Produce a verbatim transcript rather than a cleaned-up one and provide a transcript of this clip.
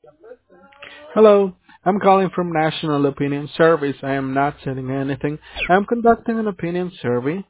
Hello. I'm calling from National Opinion Service. I am not selling anything. I'm conducting an opinion survey.